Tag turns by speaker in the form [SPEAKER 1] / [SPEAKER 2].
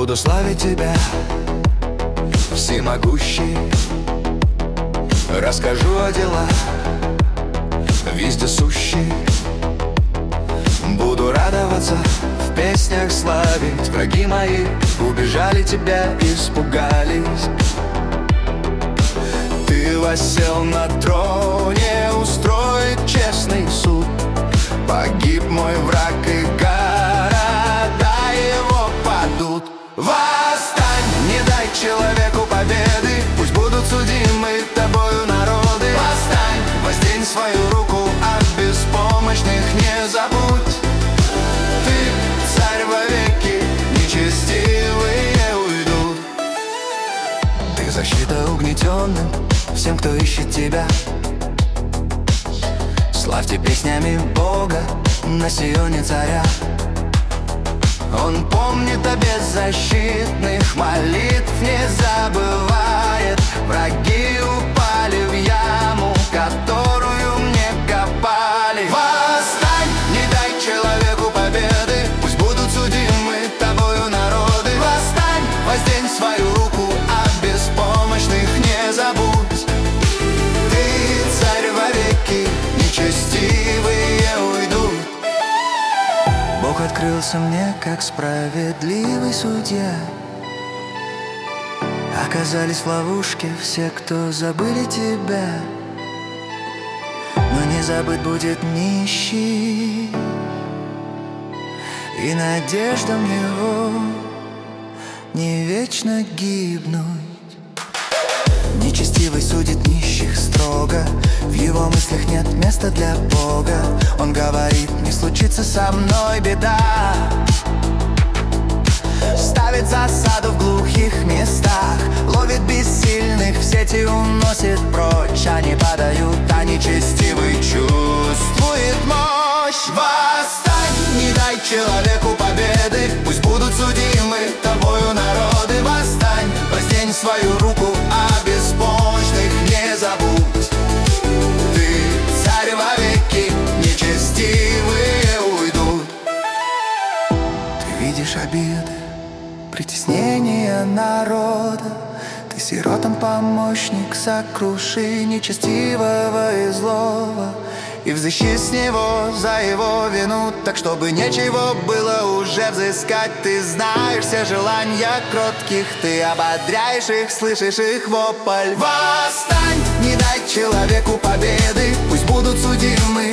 [SPEAKER 1] Буду славить тебя, всемогущий. Расскажу о делах вездесущий. Буду радоваться, в песнях славить. Враги мои убежали, тебя испугались. Ты воссел на троне, устроит честный суд. Погиб мой враг, и города его падут. Восстань, не дай человеку победы, пусть будут судимы тобою народы. Восстань, воздень свою руку, от беспомощных не забудь. Ты царь вовеки, нечестивые уйдут. Ты защита угнетенным, всем, кто ищет тебя. Славьте песнями Бога на Сионе царя. Он помнит о беззащитных, молитв не забывает. Враги упали в яму, которую мне копали. Восстань, не дай человеку победы, пусть будут судимы тобою народы. Восстань, воздень свою руку, от беспомощных не забудь. Ты царь вовеки, нечестивые уйдут. Бог открылся мне, как справедливый судья. Оказались в ловушке все, кто забыли тебя. Но не забыт будет нищий, и надеждам его не вечно гибнуть. Нечестивый судит нищих строго, в его мыслях нет места для Бога. Он говорит: не случится со мной беда. Ставит засаду в глухих местах, ловит бессильных, в сети уносит прочь. Они падают, а нечестивый чувствует мощь. Восстань, не дай человеку победы, пусть будут судимы тобою народы. Восстань, воздень свою руку, а беспомощных не забудь. Ты царь вовеки, нечестивые уйдут. Ты видишь обиды, притеснение народа. Ты сиротам помощник, сокруши нечестивого и злого, и взыщи с него за его вину, так чтобы нечего было уже взыскать. Ты знаешь все желания кротких, ты ободряешь их, слышишь их вопль. Восстань, не дай человеку победы, пусть будут судимы